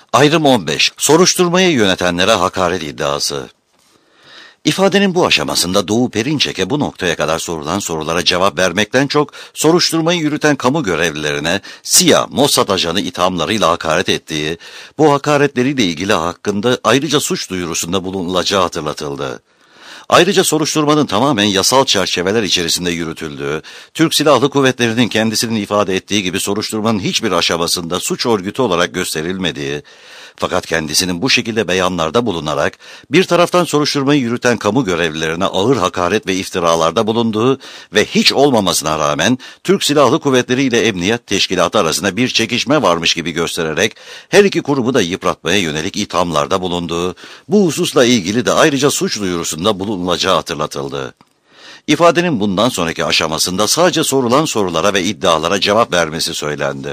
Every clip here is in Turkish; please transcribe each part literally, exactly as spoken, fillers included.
Ayrım on beş. Soruşturmayı yönetenlere hakaret iddiası. İfadenin bu aşamasında Doğu Perinçek'e bu noktaya kadar sorulan sorulara cevap vermekten çok soruşturmayı yürüten kamu görevlilerine S İ A, Mossad ajanı ithamlarıyla hakaret ettiği, bu hakaretleriyle ilgili hakkında ayrıca suç duyurusunda bulunulacağı hatırlatıldı. Ayrıca soruşturmanın tamamen yasal çerçeveler içerisinde yürütüldüğü, Türk Silahlı Kuvvetleri'nin kendisinin ifade ettiği gibi soruşturmanın hiçbir aşamasında suç örgütü olarak gösterilmediği, fakat kendisinin bu şekilde beyanlarda bulunarak bir taraftan soruşturmayı yürüten kamu görevlilerine ağır hakaret ve iftiralarda bulunduğu ve hiç olmamasına rağmen Türk Silahlı Kuvvetleri ile Emniyet Teşkilatı arasında bir çekişme varmış gibi göstererek her iki kurumu da yıpratmaya yönelik ithamlarda bulunduğu, bu hususla ilgili de ayrıca suç duyurusunda bulunulacağı hatırlatıldı. İfadenin bundan sonraki aşamasında sadece sorulan sorulara ve iddialara cevap vermesi söylendi.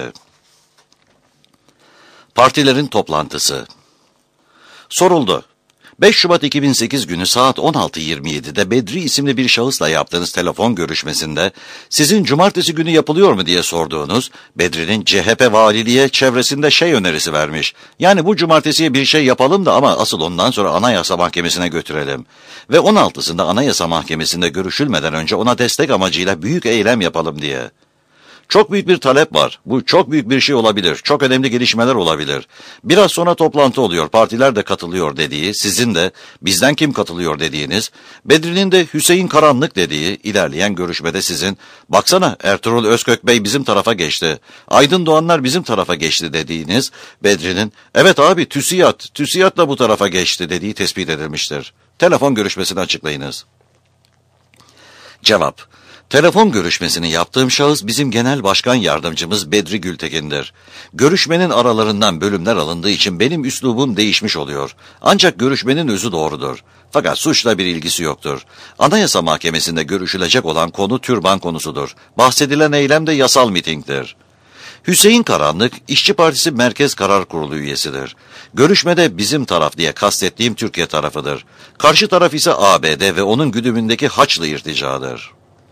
Partilerin toplantısı. Soruldu. beş Şubat iki bin sekiz günü saat on altı yirmi yedi'de Bedri isimli bir şahısla yaptığınız telefon görüşmesinde sizin cumartesi günü yapılıyor mu diye sorduğunuz, Bedri'nin C H P valiliğe çevresinde şey önerisi vermiş. Yani bu cumartesiye bir şey yapalım da ama asıl ondan sonra Anayasa Mahkemesi'ne götürelim. Ve on altısında Anayasa Mahkemesi'nde görüşülmeden önce ona destek amacıyla büyük eylem yapalım diye. Çok büyük bir talep var. Bu çok büyük bir şey olabilir. Çok önemli gelişmeler olabilir. Biraz sonra toplantı oluyor. Partiler de katılıyor dediği, sizin de bizden kim katılıyor dediğiniz, Bedri'nin de Hüseyin Karanlık dediği, ilerleyen görüşmede sizin, baksana Ertuğrul Özkök Bey bizim tarafa geçti, Aydın Doğanlar bizim tarafa geçti dediğiniz, Bedri'nin, evet abi TÜSİAD, TÜSİAD da bu tarafa geçti dediği tespit edilmiştir. Telefon görüşmesini açıklayınız. Cevap. Telefon görüşmesini yaptığım şahıs bizim genel başkan yardımcımız Bedri Gültekin'dir. Görüşmenin aralarından bölümler alındığı için benim üslubum değişmiş oluyor. Ancak görüşmenin özü doğrudur. Fakat suçla bir ilgisi yoktur. Anayasa Mahkemesi'nde görüşülecek olan konu türban konusudur. Bahsedilen eylem de yasal mitingdir. Hüseyin Karanlık, İşçi Partisi Merkez Karar Kurulu üyesidir. Görüşmede bizim taraf diye kastettiğim Türkiye tarafıdır. Karşı taraf ise A B D ve onun güdümündeki Haçlı irticadır.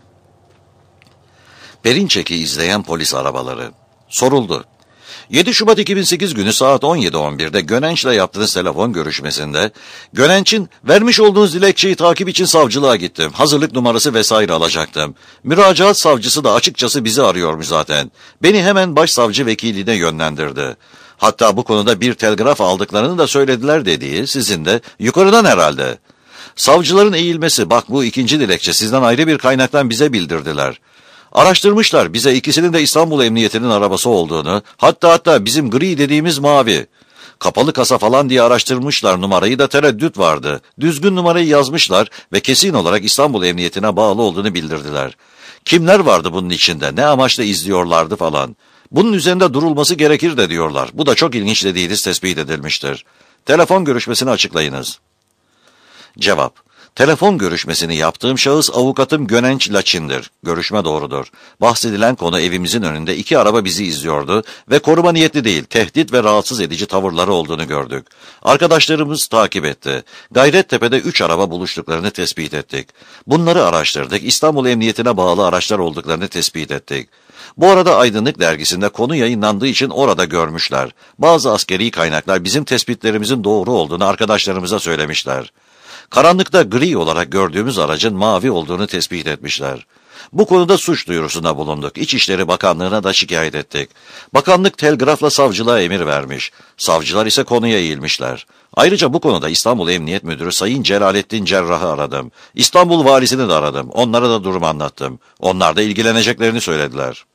Perinçek'i izleyen polis arabaları. Soruldu. yedi Şubat iki bin sekiz günü saat on yedi on bir'de Gönenç'le yaptığınız telefon görüşmesinde, Gönenç'in vermiş olduğunuz dilekçeyi takip için savcılığa gittim. Hazırlık numarası vesaire alacaktım. Müracaat savcısı da açıkçası bizi arıyormuş zaten. Beni hemen başsavcı vekiliğine yönlendirdi. Hatta bu konuda bir telgraf aldıklarını da söylediler dediği, sizin de yukarıdan herhalde. Savcıların eğilmesi, bak bu ikinci dilekçe sizden ayrı bir kaynaktan bize bildirdiler. Araştırmışlar bize ikisinin de İstanbul Emniyeti'nin arabası olduğunu, hatta hatta bizim gri dediğimiz mavi. Kapalı kasa falan diye araştırmışlar, numarayı da tereddüt vardı. Düzgün numarayı yazmışlar ve kesin olarak İstanbul Emniyeti'ne bağlı olduğunu bildirdiler. Kimler vardı bunun içinde, ne amaçla izliyorlardı falan. Bunun üzerinde durulması gerekir de diyorlar. Bu da çok ilginç dediğiniz tespit edilmiştir. Telefon görüşmesini açıklayınız. Cevap. Telefon görüşmesini yaptığım şahıs avukatım Gönenç Laçin'dir. Görüşme doğrudur. Bahsedilen konu evimizin önünde iki araba bizi izliyordu ve koruma niyetli değil, tehdit ve rahatsız edici tavırları olduğunu gördük. Arkadaşlarımız takip etti. Gayrettepe'de üç araba buluştuklarını tespit ettik. Bunları araştırdık. İstanbul Emniyeti'ne bağlı araçlar olduklarını tespit ettik. Bu arada Aydınlık dergisinde konu yayınlandığı için orada görmüşler. Bazı askeri kaynaklar bizim tespitlerimizin doğru olduğunu arkadaşlarımıza söylemişler. Karanlıkta gri olarak gördüğümüz aracın mavi olduğunu tespit etmişler. Bu konuda suç duyurusunda bulunduk. İçişleri Bakanlığı'na da şikayet ettik. Bakanlık telgrafla savcılığa emir vermiş. Savcılar ise konuya eğilmişler. Ayrıca bu konuda İstanbul Emniyet Müdürü Sayın Celalettin Cerrah'ı aradım. İstanbul Valisi'ni de aradım. Onlara da durumu anlattım. Onlar da ilgileneceklerini söylediler.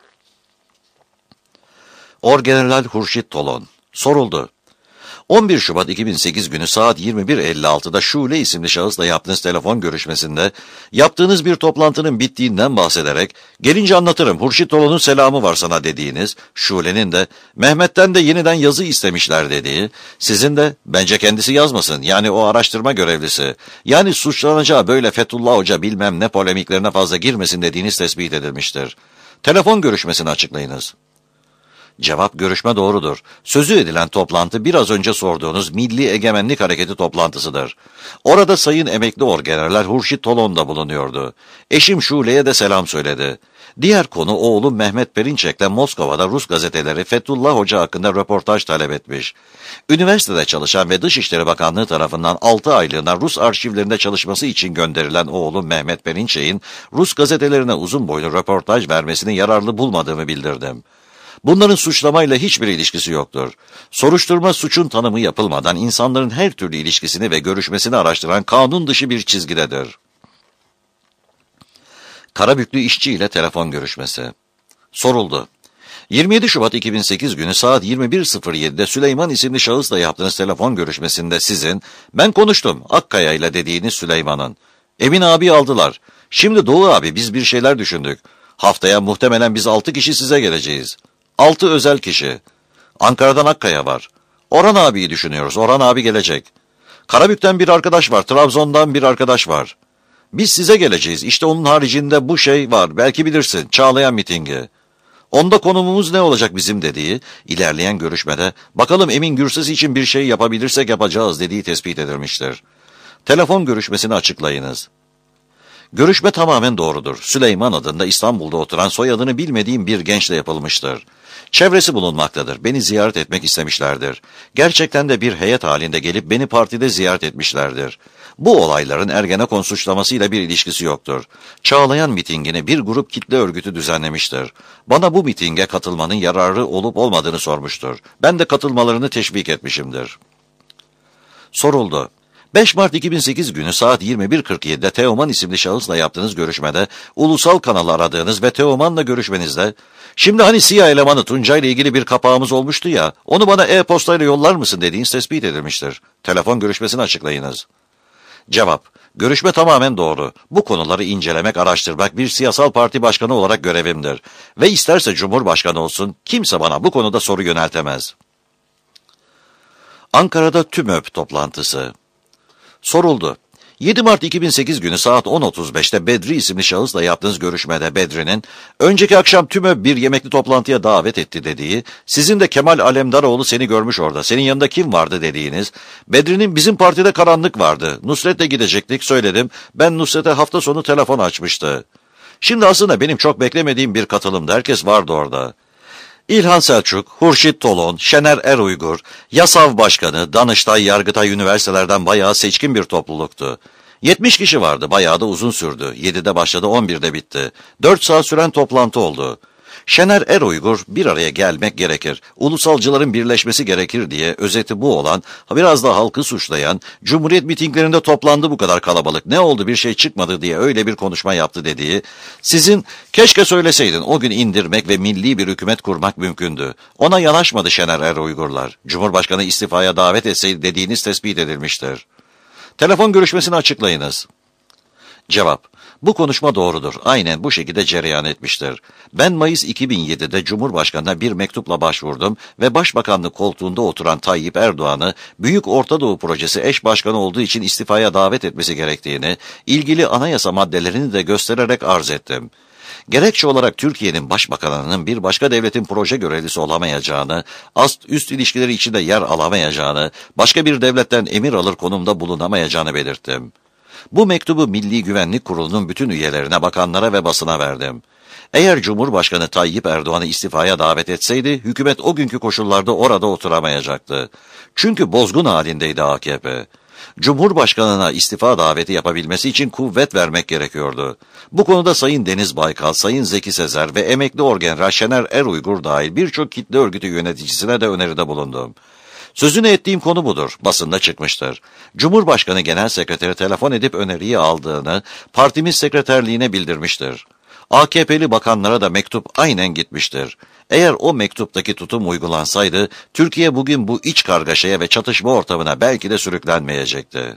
Orgeneral Hurşit Tolon. Soruldu. on bir Şubat iki bin sekiz günü saat yirmi bir elli altı'da Şule isimli şahısla yaptığınız telefon görüşmesinde yaptığınız bir toplantının bittiğinden bahsederek gelince anlatırım Hurşit Tolon'un selamı var sana dediğiniz, Şule'nin de Mehmet'ten de yeniden yazı istemişler dediği, sizin de bence kendisi yazmasın yani o araştırma görevlisi, yani suçlanacağı böyle Fethullah Hoca bilmem ne polemiklerine fazla girmesin dediğiniz tespit edilmiştir. Telefon görüşmesini açıklayınız. Cevap, görüşme doğrudur. Sözü edilen toplantı biraz önce sorduğunuz Milli Egemenlik Hareketi toplantısıdır. Orada Sayın Emekli Orgeneraller Hurşit Tolon da bulunuyordu. Eşim Şule'ye de selam söyledi. Diğer konu oğlum Mehmet Perinçek'le Moskova'da Rus gazeteleri Fethullah Hoca hakkında röportaj talep etmiş. Üniversitede çalışan ve Dışişleri Bakanlığı tarafından altı aylığına Rus arşivlerinde çalışması için gönderilen oğlum Mehmet Perinçek'in Rus gazetelerine uzun boylu röportaj vermesini yararlı bulmadığımı bildirdim. Bunların suçlamayla hiçbir ilişkisi yoktur. Soruşturma suçun tanımı yapılmadan insanların her türlü ilişkisini ve görüşmesini araştıran kanun dışı bir çizgidedir. Karabüklü işçi ile telefon görüşmesi. Soruldu. yirmi yedi Şubat iki bin sekiz günü saat yirmi bir sıfır yedi'de Süleyman isimli şahısla yaptığınız telefon görüşmesinde sizin, ben konuştum Akkaya ile dediğiniz Süleyman'ın. Emin abi aldılar. Şimdi Doğu abi biz bir şeyler düşündük. Haftaya muhtemelen biz altı kişi size geleceğiz. altı özel kişi. Ankara'dan Akkaya var. Orhan abiyi düşünüyoruz. Orhan abi gelecek. Karabük'ten bir arkadaş var. Trabzon'dan bir arkadaş var. Biz size geleceğiz. İşte onun haricinde bu şey var. Belki bilirsin. Çağlayan mitingi. Onda konumumuz ne olacak bizim dediği, ilerleyen görüşmede bakalım Emin Gürses için bir şey yapabilirsek yapacağız dediği tespit edilmiştir. Telefon görüşmesini açıklayınız. Görüşme tamamen doğrudur. Süleyman adında İstanbul'da oturan soyadını bilmediğim bir gençle yapılmıştır. Çevresi bulunmaktadır. Beni ziyaret etmek istemişlerdir. Gerçekten de bir heyet halinde gelip beni partide ziyaret etmişlerdir. Bu olayların Ergenekon suçlamasıyla bir ilişkisi yoktur. Çağlayan mitingini bir grup kitle örgütü düzenlemiştir. Bana bu mitinge katılmanın yararı olup olmadığını sormuştur. Ben de katılmalarını teşvik etmişimdir. Soruldu. beş Mart iki bin sekiz günü saat yirmi bir kırk yedi'de Teoman isimli şahısla yaptığınız görüşmede, ulusal kanalı aradığınız ve Teoman'la görüşmenizde, şimdi hani SİHA elemanı Tuncay ile ilgili bir kapağımız olmuştu ya, onu bana e-postayla yollar mısın dediğiniz tespit edilmiştir. Telefon görüşmesini açıklayınız. Cevap, görüşme tamamen doğru. Bu konuları incelemek, araştırmak bir siyasal parti başkanı olarak görevimdir. Ve isterse Cumhurbaşkanı olsun, kimse bana bu konuda soru yöneltemez. Ankara'da TÜMÖP toplantısı. Soruldu. yedi Mart iki bin sekiz günü saat on otuz beş'te Bedri isimli şahısla yaptığınız görüşmede Bedri'nin, önceki akşam TÜMÖP bir yemekli toplantıya davet etti dediği, sizin de Kemal Alemdaroğlu seni görmüş orada, senin yanında kim vardı dediğiniz, Bedri'nin bizim partide karanlık vardı, Nusret'le gidecektik söyledim, ben Nusret'e hafta sonu telefon açmıştı. Şimdi aslında benim çok beklemediğim bir katılımdı, herkes vardı orada. İlhan Selçuk, Hurşit Tolon, Şener Er-Uygur, YASAV Başkanı, Danıştay, Yargıtay üniversitelerden bayağı seçkin bir topluluktu. yetmiş kişi vardı, bayağı da uzun sürdü. yedi'de başladı, on bir'de bitti. dört saat süren toplantı oldu. Şener Er-Uygur, bir araya gelmek gerekir, ulusalcıların birleşmesi gerekir diye özeti bu olan, biraz da halkı suçlayan, Cumhuriyet mitinglerinde toplandı bu kadar kalabalık, ne oldu bir şey çıkmadı diye öyle bir konuşma yaptı dediği, sizin keşke söyleseydin o gün indirmek ve milli bir hükümet kurmak mümkündü. Ona yanaşmadı Şener Er-Uygurlar, Cumhurbaşkanı istifaya davet etseydi dediğiniz tespit edilmiştir. Telefon görüşmesini açıklayınız. Cevap, bu konuşma doğrudur. Aynen bu şekilde cereyan etmiştir. Ben Mayıs iki bin yedi'de Cumhurbaşkanı'na bir mektupla başvurdum ve Başbakanlık koltuğunda oturan Tayyip Erdoğan'ı Büyük Orta Doğu Projesi eş başkanı olduğu için istifaya davet etmesi gerektiğini, ilgili anayasa maddelerini de göstererek arz ettim. Gerekçe olarak Türkiye'nin başbakanının bir başka devletin proje görevlisi olamayacağını, ast-üst ilişkileri içinde yer alamayacağını, başka bir devletten emir alır konumda bulunamayacağını belirttim. Bu mektubu Milli Güvenlik Kurulu'nun bütün üyelerine, bakanlara ve basına verdim. Eğer Cumhurbaşkanı Tayyip Erdoğan'ı istifaya davet etseydi, hükümet o günkü koşullarda orada oturamayacaktı. Çünkü bozgun halindeydi A K P. Cumhurbaşkanına istifa daveti yapabilmesi için kuvvet vermek gerekiyordu. Bu konuda Sayın Deniz Baykal, Sayın Zeki Sezer ve emekli orgeneral Şener Er-Uygur dahil birçok kitle örgütü yöneticisine de öneride bulundum. Sözünü ettiğim konu budur, basında çıkmıştır. Cumhurbaşkanı Genel Sekreteri telefon edip öneriyi aldığını partimiz sekreterliğine bildirmiştir. A K P'li bakanlara da mektup aynen gitmiştir. Eğer o mektuptaki tutum uygulansaydı, Türkiye bugün bu iç kargaşaya ve çatışma ortamına belki de sürüklenmeyecekti.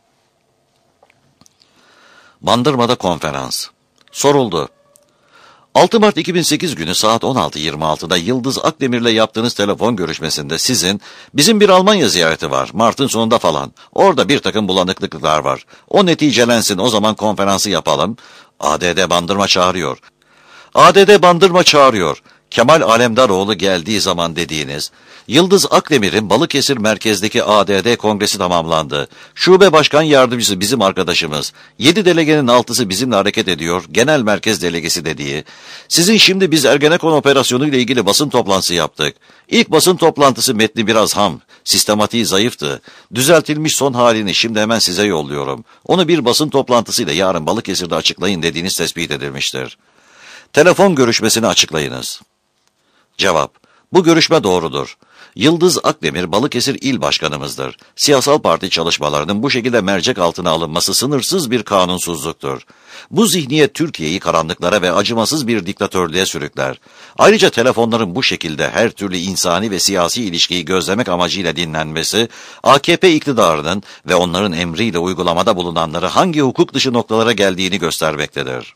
Bandırma'da konferans. Soruldu. altı Mart iki bin sekiz günü saat on altı yirmi altı'da Yıldız Akdemir'le yaptığınız telefon görüşmesinde sizin, bizim bir Almanya ziyareti var, Mart'ın sonunda falan, orada bir takım bulanıklıklar var, o neticelensin o zaman konferansı yapalım, A D D Bandırma çağırıyor. A D D Bandırma çağırıyor. Kemal Alemdaroğlu geldiği zaman dediğiniz, Yıldız Akdemir'in Balıkesir merkezdeki A D D kongresi tamamlandı. Şube başkan yardımcısı bizim arkadaşımız. Yedi delegenin altısı bizimle hareket ediyor. Genel merkez delegesi dediği. Sizin şimdi biz Ergenekon operasyonu ile ilgili basın toplantısı yaptık. İlk basın toplantısı metni biraz ham. Sistematiği zayıftı. Düzeltilmiş son halini şimdi hemen size yolluyorum. Onu bir basın toplantısıyla yarın Balıkesir'de açıklayın dediğiniz tespit edilmiştir. Telefon görüşmesini açıklayınız. Cevap: Bu görüşme doğrudur. Yıldız Akdemir Balıkesir İl Başkanımızdır. Siyasal parti çalışmalarının bu şekilde mercek altına alınması sınırsız bir kanunsuzluktur. Bu zihniyet Türkiye'yi karanlıklara ve acımasız bir diktatörlüğe sürükler. Ayrıca telefonların bu şekilde her türlü insani ve siyasi ilişkiyi gözlemek amacıyla dinlenmesi, A K P iktidarının ve onların emriyle uygulamada bulunanları hangi hukuk dışı noktalara geldiğini göstermektedir.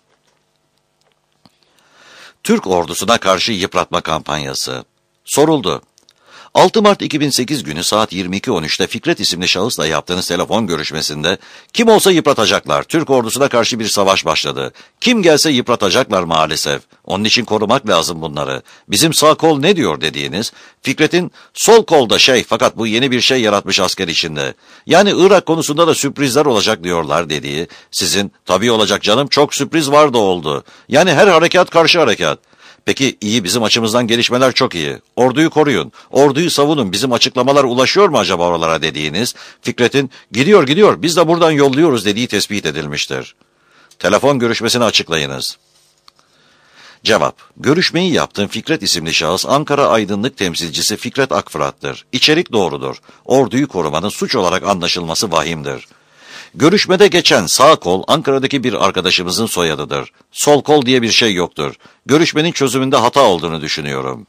Türk ordusuna karşı yıpratma kampanyası. Soruldu. altı Mart iki bin sekiz günü saat yirmi iki on üçte Fikret isimli şahısla yaptığınız telefon görüşmesinde kim olsa yıpratacaklar, Türk ordusuna karşı bir savaş başladı. Kim gelse yıpratacaklar maalesef. Onun için korumak lazım bunları. Bizim sağ kol ne diyor dediğiniz, Fikret'in sol kolda şey fakat bu yeni bir şey yaratmış asker içinde. Yani Irak konusunda da sürprizler olacak diyorlar dediği, sizin tabii olacak canım çok sürpriz var da oldu. Yani her harekat karşı harekat. Peki iyi, bizim açımızdan gelişmeler çok iyi. Orduyu koruyun, orduyu savunun, bizim açıklamalar ulaşıyor mu acaba oralara dediğiniz, Fikret'in gidiyor gidiyor biz de buradan yolluyoruz dediği tespit edilmiştir. Telefon görüşmesini açıklayınız. Cevap: Görüşmeyi yaptığım Fikret isimli şahıs Ankara Aydınlık temsilcisi Fikret Akfırat'tır. İçerik doğrudur. Orduyu korumanın suç olarak anlaşılması vahimdir. Görüşmede geçen sağ kol Ankara'daki bir arkadaşımızın soyadıdır. Sol kol diye bir şey yoktur. Görüşmenin çözümünde hata olduğunu düşünüyorum.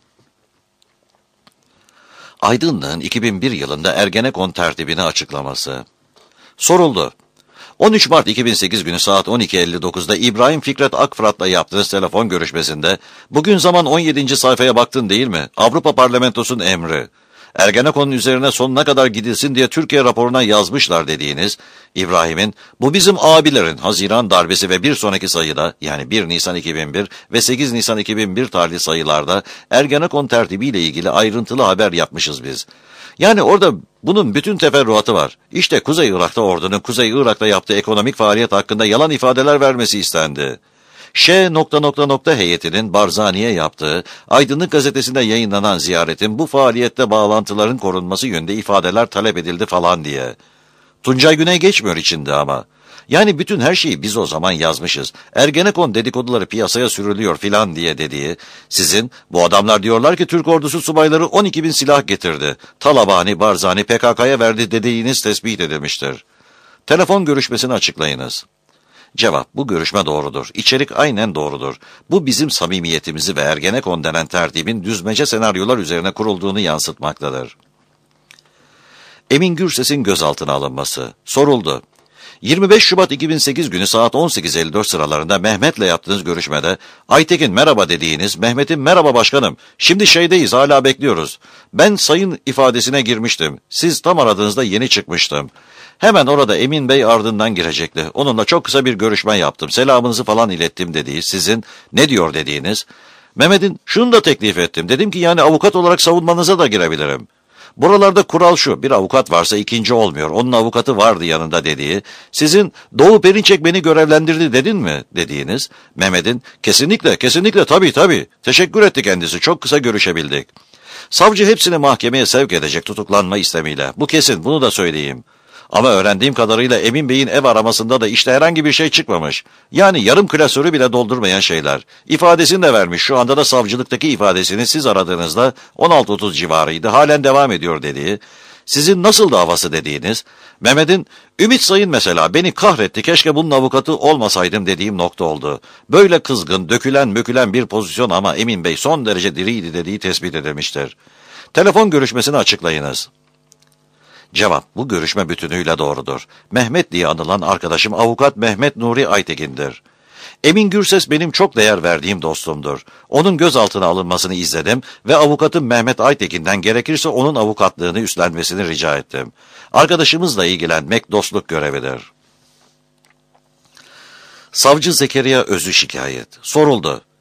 Aydınlık'ın iki bin bir yılında Ergenekon tertibini açıklaması. Soruldu. on üç Mart iki bin sekiz günü saat on iki elli dokuzda İbrahim Fikret Akfırat'la yaptığınız telefon görüşmesinde bugün zaman on yedinci sayfaya baktın değil mi? Avrupa Parlamentosu'nun emri. Ergenekon'un üzerine sonuna kadar gidilsin diye Türkiye raporuna yazmışlar dediğiniz, İbrahim'in bu bizim abilerin Haziran darbesi ve bir sonraki sayıda yani bir Nisan iki bin bir ve sekiz Nisan iki bin bir tarihli sayılarda Ergenekon tertibiyle ilgili ayrıntılı haber yapmışız biz. Yani orada bunun bütün teferruatı var. İşte Kuzey Irak'ta ordunun Kuzey Irak'ta yaptığı ekonomik faaliyet hakkında yalan ifadeler vermesi istendi. Ş nokta nokta nokta heyetinin Barzani'ye yaptığı Aydınlık gazetesinde yayınlanan ziyaretin bu faaliyette bağlantıların korunması yönünde ifadeler talep edildi falan diye. Tuncay Güney geçmiyor içinde ama. Yani bütün her şeyi biz o zaman yazmışız. Ergenekon dedikoduları piyasaya sürülüyor filan diye dediği, sizin bu adamlar diyorlar ki Türk ordusu subayları on iki bin silah getirdi. Talabani, Barzani P K K'ya verdi dediğiniz tespit edilmiştir. Telefon görüşmesini açıklayınız. Cevap: Bu görüşme doğrudur. İçerik aynen doğrudur. Bu bizim samimiyetimizi ve Ergenekon denen tertibin düzmece senaryolar üzerine kurulduğunu yansıtmaktadır. Emin Gürses'in gözaltına alınması. Soruldu. yirmi beş Şubat iki bin sekiz günü saat on sekiz elli dört sıralarında Mehmet'le yaptığınız görüşmede Aytekin merhaba dediğiniz, Mehmet'in merhaba başkanım şimdi şeydeyiz hala bekliyoruz. Ben sayın ifadesine girmiştim. Siz tam aradığınızda yeni çıkmıştım. Hemen orada Emin Bey ardından girecekti. Onunla çok kısa bir görüşme yaptım. Selamınızı falan ilettim dediği, sizin ne diyor dediğiniz. Mehmet'in şunu da teklif ettim. Dedim ki yani avukat olarak savunmanıza da girebilirim. Buralarda kural şu, bir avukat varsa ikinci olmuyor. Onun avukatı vardı yanında dediği. Sizin Doğu Perinçek beni görevlendirdi dedin mi dediğiniz. Mehmet'in kesinlikle kesinlikle tabii tabii. Teşekkür etti kendisi. Çok kısa görüşebildik. Savcı hepsini mahkemeye sevk edecek tutuklanma istemiyle. Bu kesin, bunu da söyleyeyim. Ama öğrendiğim kadarıyla Emin Bey'in ev aramasında da işte herhangi bir şey çıkmamış. Yani yarım klasörü bile doldurmayan şeyler. İfadesini de vermiş. Şu anda da savcılıktaki ifadesini siz aradığınızda on altı otuz civarıydı. Halen devam ediyor dediği. Sizin nasıl davası dediğiniz. Mehmet'in Ümit Sayın mesela beni kahretti keşke bunun avukatı olmasaydım dediğim nokta oldu. Böyle kızgın, dökülen mökülen bir pozisyon ama Emin Bey son derece diriydi dediği tespit edilmiştir. Telefon görüşmesini açıklayınız. Cevap: Bu görüşme bütünüyle doğrudur. Mehmet diye anılan arkadaşım avukat Mehmet Nuri Aytekin'dir. Emin Gürses benim çok değer verdiğim dostumdur. Onun gözaltına alınmasını izledim ve avukatım Mehmet Aytekin'den gerekirse onun avukatlığını üstlenmesini rica ettim. Arkadaşımızla ilgilenmek dostluk görevidir. Savcı Zekeriya Özü şikayet. Soruldu.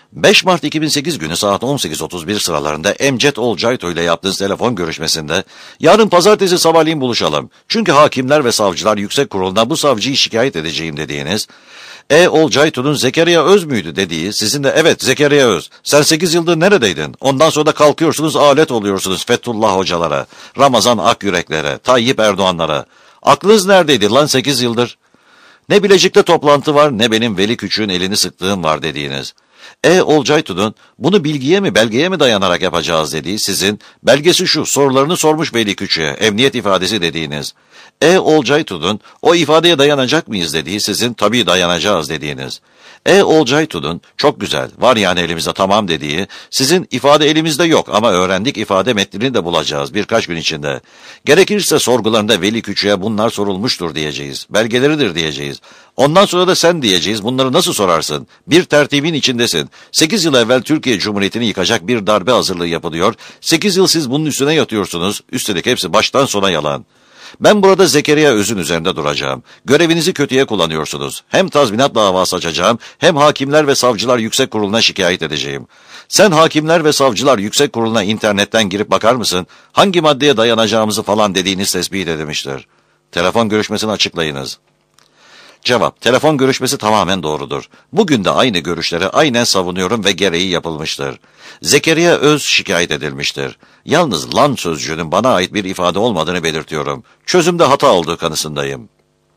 beş Mart iki bin sekiz günü saat on sekiz otuz bir sıralarında Emcet Olcayto ile yaptığınız telefon görüşmesinde yarın pazartesi sabahleyin buluşalım. Çünkü Hakimler ve Savcılar Yüksek Kurulu'na bu savcıyı şikayet edeceğim dediğiniz, E. Olcayto'nun Zekeriya Öz müydü dediği, sizin de evet Zekeriya Öz, sen sekiz yıldır neredeydin? Ondan sonra da kalkıyorsunuz alet oluyorsunuz Fethullah hocalara, Ramazan Akyüreklere, Tayyip Erdoğanlara. Aklınız neredeydi lan sekiz yıldır? Ne Bilecik'te toplantı var ne benim Veli Küçük'ün elini sıktığım var dediğiniz. E. Olcayto'nun bunu bilgiye mi belgeye mi dayanarak yapacağız dediği, sizin belgesi şu, sorularını sormuş Veli Küçük'e, emniyet ifadesi dediğiniz. E. Olcayto'nun o ifadeye dayanacak mıyız dediği, sizin tabii dayanacağız dediğiniz. E. Olcayto'nun çok güzel var yani elimizde tamam dediği, sizin ifade elimizde yok ama öğrendik ifade metnini de bulacağız birkaç gün içinde. Gerekirse sorgularında Veli Küçük'e bunlar sorulmuştur diyeceğiz, belgeleridir diyeceğiz. Ondan sonra da sen diyeceğiz, bunları nasıl sorarsın? Bir tertibin içindesin. Sekiz yıl evvel Türkiye Cumhuriyeti'ni yıkacak bir darbe hazırlığı yapılıyor. Sekiz yıl siz bunun üstüne yatıyorsunuz. Üstelik hepsi baştan sona yalan. Ben burada Zekeriya Öz'ün üzerinde duracağım. Görevinizi kötüye kullanıyorsunuz. Hem tazminat davası açacağım, hem Hakimler ve Savcılar Yüksek Kurulu'na şikayet edeceğim. Sen Hakimler ve Savcılar Yüksek Kurulu'na internetten girip bakar mısın? Hangi maddeye dayanacağımızı falan dediğiniz tespit edilmiştir. Telefon görüşmesini açıklayınız. Cevap, telefon görüşmesi tamamen doğrudur. Bugün de aynı görüşleri aynen savunuyorum ve gereği yapılmıştır. Zekeriya Öz şikayet edilmiştir. Yalnız lan sözcüğünün bana ait bir ifade olmadığını belirtiyorum. Çözümde hata olduğu kanısındayım.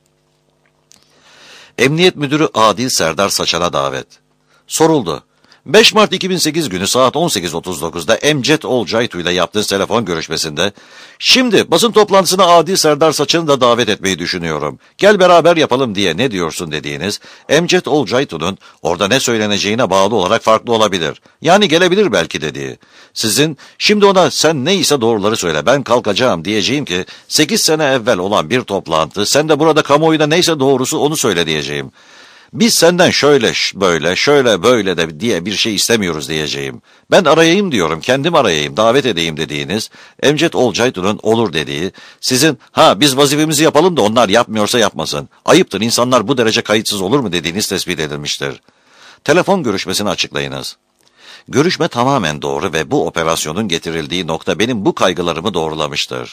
Emniyet Müdürü Adil Serdar Saçan'a davet. Soruldu. beş Mart iki bin sekiz günü saat on sekiz otuz dokuzda Emcet Olcayto ile yaptığınız telefon görüşmesinde, şimdi basın toplantısına Adil Serdar Saçan'ı da davet etmeyi düşünüyorum. Gel beraber yapalım diye ne diyorsun dediğiniz, Emcet Olcayto'nun orada ne söyleneceğine bağlı olarak farklı olabilir. Yani gelebilir belki dediği. Sizin şimdi ona sen neyse doğruları söyle ben kalkacağım diyeceğim ki sekiz sene evvel olan bir toplantı, sen de burada kamuoyuna neyse doğrusu onu söyle diyeceğim. Biz senden şöyle böyle şöyle böyle de diye bir şey istemiyoruz diyeceğim. Ben arayayım diyorum, kendim arayayım, davet edeyim dediğiniz, Emcet Olcayto'nun olur dediği, sizin ha biz vazifemizi yapalım da onlar yapmıyorsa yapmasın, ayıptır insanlar bu derece kayıtsız olur mu dediğiniz tespit edilmiştir. Telefon görüşmesini açıklayınız. Görüşme tamamen doğru ve bu operasyonun getirildiği nokta benim bu kaygılarımı doğrulamıştır.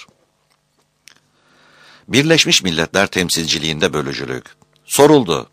Birleşmiş Milletler temsilciliğinde bölücülük. Soruldu.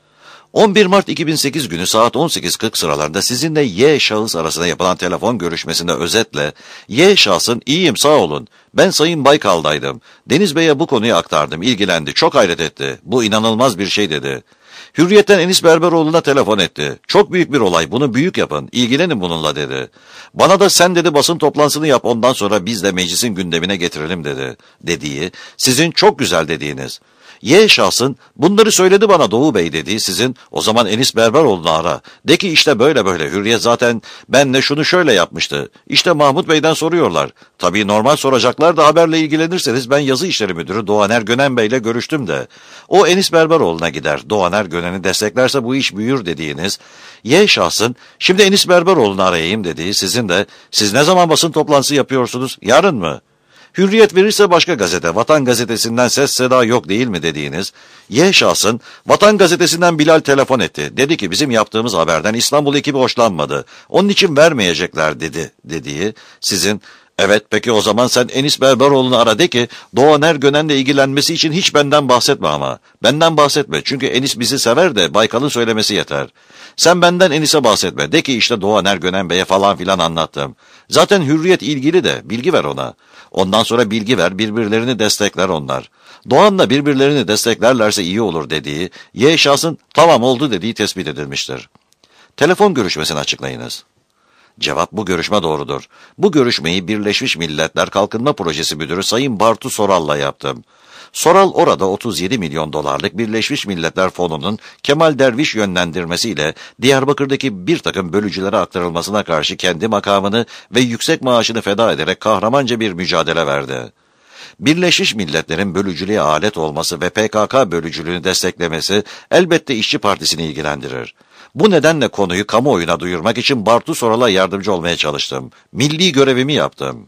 on bir Mart iki bin sekiz günü saat on sekiz kırk sıralarında sizinle Y şahıs arasında yapılan telefon görüşmesinde özetle, Y şahsın iyiyim sağ olun, ben Sayın Baykal'daydım, Deniz Bey'e bu konuyu aktardım, ilgilendi, çok hayret etti, bu inanılmaz bir şey dedi. Hürriyet'ten Enis Berberoğlu'na telefon etti, çok büyük bir olay, bunu büyük yapın, ilgilenin bununla dedi. Bana da sen dedi basın toplantısını yap, ondan sonra biz de meclisin gündemine getirelim dedi, dediği, sizin çok güzel dediğiniz. Y şahsın bunları söyledi bana Doğu Bey dediği, sizin o zaman Enis Berberoğlu'nu ara. De ki işte böyle böyle Hürriyet zaten benle şunu şöyle yapmıştı. İşte Mahmut Bey'den soruyorlar. Tabii normal soracaklar da haberle ilgilenirseniz ben yazı işleri müdürü Doğaner Gönen Bey'le görüştüm de. O Enis Berberoğlu'na gider. Doğaner Gönen'i desteklerse bu iş büyür dediğiniz. Y şahsın şimdi Enis Berberoğlu'nu arayayım dediği, sizin de siz ne zaman basın toplantısı yapıyorsunuz? Yarın mı? Hürriyet verirse başka gazete, Vatan Gazetesi'nden ses seda yok değil mi dediğiniz, Y şahsın Vatan Gazetesi'nden Bilal telefon etti. Dedi ki bizim yaptığımız haberden İstanbul ekibi hoşlanmadı. Onun için vermeyecekler dedi dediği, sizin evet peki o zaman sen Enis Berberoğlu'nu ara de ki Doğaner Gönen'le ilgilenmesi için hiç benden bahsetme ama. Benden bahsetme çünkü Enis bizi sever de Baykal'ın söylemesi yeter. Sen benden Enis'e bahsetme. De ki işte Doğaner Gönen Bey'e falan filan anlattım. Zaten Hürriyet ilgili de bilgi ver ona. Ondan sonra bilgi ver, birbirlerini destekler onlar. Doğan'la birbirlerini desteklerlerse iyi olur dediği, Y şahsın tamam oldu dediği tespit edilmiştir. Telefon görüşmesini açıklayınız. Cevap bu görüşme doğrudur. Bu görüşmeyi Birleşmiş Milletler Kalkınma Projesi Müdürü Sayın Bartu Soral'la yaptım. Soral orada otuz yedi milyon dolarlık Birleşmiş Milletler Fonu'nun Kemal Derviş yönlendirmesiyle Diyarbakır'daki bir takım bölücülere aktarılmasına karşı kendi makamını ve yüksek maaşını feda ederek kahramanca bir mücadele verdi. Birleşmiş Milletler'in bölücülüğe alet olması ve P K K bölücülüğünü desteklemesi elbette İşçi Partisi'ni ilgilendirir. Bu nedenle konuyu kamuoyuna duyurmak için Bartu Soral'a yardımcı olmaya çalıştım. Milli görevimi yaptım.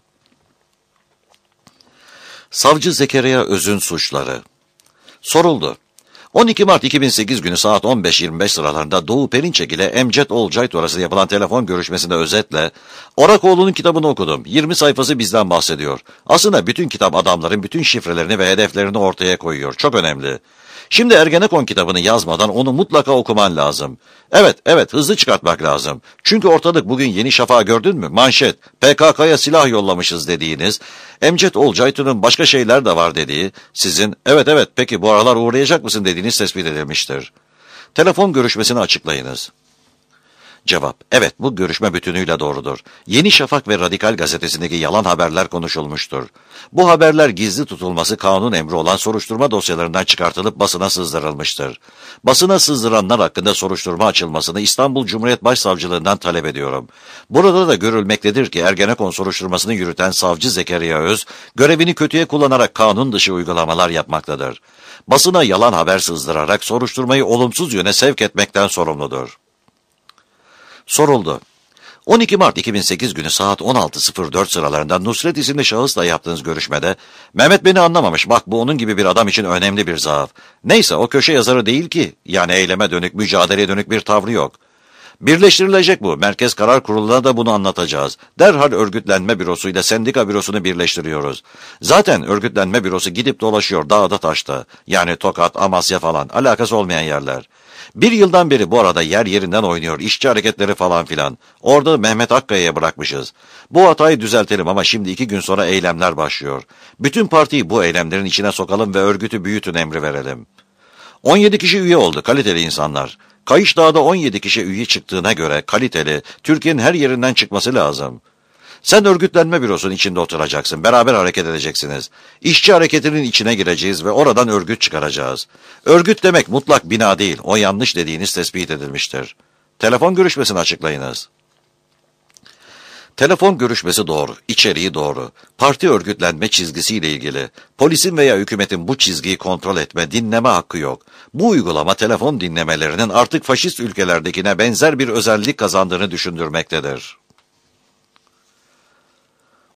Savcı Zekeriya Öz'ün suçları. Soruldu. on iki Mart iki bin sekiz günü saat on beş yirmi beş sıralarında Doğu Perinçek ile Emcet Olcayt arasında yapılan telefon görüşmesinde özetle Orakoğlu'nun kitabını okudum. yirmi sayfası bizden bahsediyor. Aslında bütün kitap adamların bütün şifrelerini ve hedeflerini ortaya koyuyor. Çok önemli. Şimdi Ergenekon kitabını yazmadan onu mutlaka okuman lazım. Evet, evet hızlı çıkartmak lazım. Çünkü ortalık bugün Yeni Şafak'ı gördün mü? Manşet, P K K'ya silah yollamışız dediğiniz, Emcet Olcayt'ın başka şeyler de var dediği, sizin evet evet peki bu aralar uğrayacak mısın dediğiniz tespit edilmiştir. Telefon görüşmesini açıklayınız. Cevap, evet bu görüşme bütünüyle doğrudur. Yeni Şafak ve Radikal gazetesindeki yalan haberler konuşulmuştur. Bu haberler gizli tutulması kanun emri olan soruşturma dosyalarından çıkartılıp basına sızdırılmıştır. Basına sızdıranlar hakkında soruşturma açılmasını İstanbul Cumhuriyet Başsavcılığından talep ediyorum. Burada da görülmektedir ki Ergenekon soruşturmasını yürüten savcı Zekeriya Öz, görevini kötüye kullanarak kanun dışı uygulamalar yapmaktadır. Basına yalan haber sızdırarak soruşturmayı olumsuz yöne sevk etmekten sorumludur. Soruldu. on iki Mart iki bin sekiz günü saat on altı sıfır dört sıralarında Nusret isimli şahısla yaptığınız görüşmede Mehmet beni anlamamış, bak bu onun gibi bir adam için önemli bir zaaf. Neyse o köşe yazarı değil ki, yani eyleme dönük, mücadeleye dönük bir tavrı yok. Birleştirilecek bu. Merkez Karar Kurulu'na da bunu anlatacağız. Derhal örgütlenme bürosuyla sendika bürosunu birleştiriyoruz. Zaten örgütlenme bürosu gidip dolaşıyor dağda taşta. Yani Tokat, Amasya falan, alakası olmayan yerler. Bir yıldan beri bu arada yer yerinden oynuyor, işçi hareketleri falan filan. Orada Mehmet Akkaya'ya bırakmışız. Bu hatayı düzeltelim ama şimdi iki gün sonra eylemler başlıyor. Bütün partiyi bu eylemlerin içine sokalım ve örgütü büyütün emri verelim. on yedi kişi üye oldu, kaliteli insanlar. Kayışdağ'da on yedi kişi üye çıktığına göre kaliteli, Türkiye'nin her yerinden çıkması lazım. Sen örgütlenme bürosunun içinde oturacaksın, beraber hareket edeceksiniz. İşçi hareketinin içine gireceğiz ve oradan örgüt çıkaracağız. Örgüt demek mutlak bina değil, o yanlış dediğiniz tespit edilmiştir. Telefon görüşmesini açıklayınız. Telefon görüşmesi doğru, içeriği doğru. Parti örgütlenme çizgisiyle ilgili. Polisin veya hükümetin bu çizgiyi kontrol etme, dinleme hakkı yok. Bu uygulama telefon dinlemelerinin artık faşist ülkelerdekine benzer bir özellik kazandığını düşündürmektedir.